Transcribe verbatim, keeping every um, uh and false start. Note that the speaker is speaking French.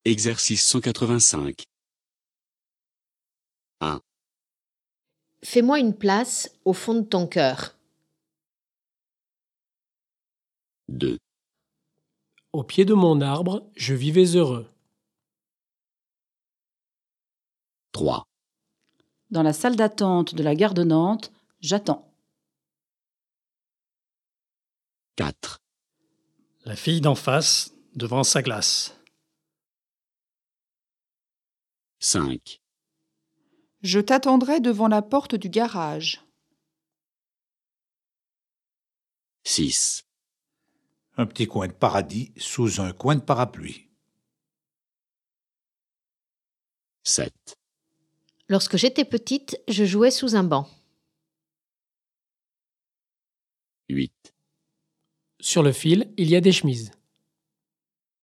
Exercice cent quatre-vingt-cinq. un. Fais-moi une place au fond de ton cœur. deux. Au pied de mon arbre, je vivais heureux. trois. Dans la salle d'attente de la gare de Nantes, j'attends. quatre. La fille d'en face, devant sa glace. cinq. Je t'attendrai devant la porte du garage. six. Un petit coin de paradis sous un coin de parapluie. sept. Lorsque j'étais petite, je jouais sous un banc. huit. Sur le fil, il y a des chemises.